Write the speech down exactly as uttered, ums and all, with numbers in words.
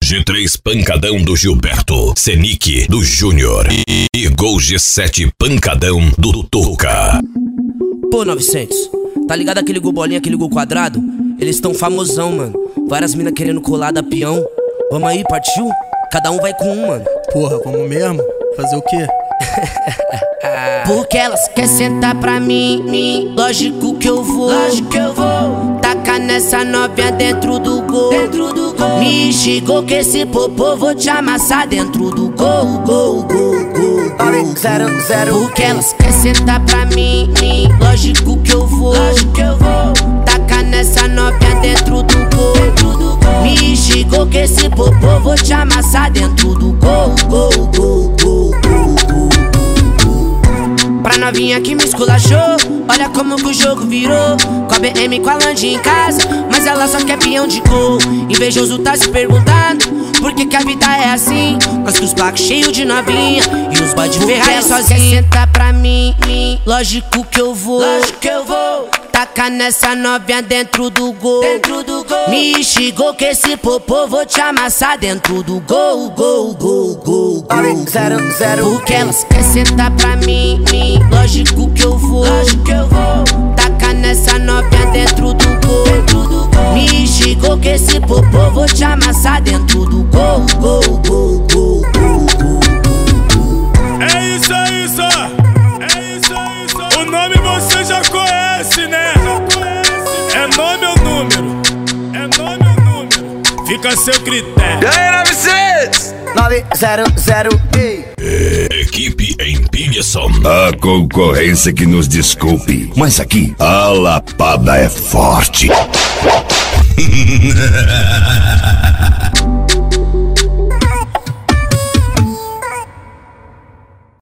G três Pancadão do Gilberto, Senic do Júnior e, e Gol G sete Pancadão do Tuca. Pô, novecentos, tá ligado aquele gol bolinha, aquele gol quadrado? Eles tão famosão, mano. Várias minas querendo colar da peão. Vamos aí, partiu? Cada um vai com um, mano. Porra, vamos mesmo? Fazer o quê? Porque elas quer sentar pra mim, mim. Lógico que eu vou, lógico que eu vou. Taca nessa novinha dentro do gol, dentro do gol. Me xingou que esse popô vou te amassar dentro do gol, gol, gol, gol, gol. Zero, zero. Porque elas quer sentar pra mim, mim. Lógico que eu vou, lógico que eu vou. Taca nessa novinha dentro do gol, dentro do gol. Me xingou que esse popô vou te amassar dentro do gol, gol, gol, gol, gol, gol. Pra novinha que me esculachou, olha como que o jogo virou. Com a B M, com a Land em casa, mas ela só quer peão de gol. Invejoso tá se perguntando por que que a vida é assim. Nós com os placos cheios de novinha e os boy de Ferrari sozinho. Quer sentar pra mim, mim, lógico que eu vou, lógico que eu vou. Taca nessa novinha dentro do gol, dentro do gol. Me xingou que esse popô vou te amassar dentro do gol, gol, gol, gol, gol. Zero, zero. Porque elas quer sentar pra mim, mim. Lógico que eu vou, lógico que eu vou. Taca nessa novinha dentro do gol, dentro do gol. Me xingou que esse popô vou te amassar dentro do gol, gol, gol, gol, gol, gol. É isso, é isso. É isso, é isso. O nome você já conhece, né? É nome ou número? É nome ou número? Fica a seu critério. E aí, novecentos? nove zero zero. Equipe Empilhação. A concorrência que nos desculpe, mas aqui a lapada é forte.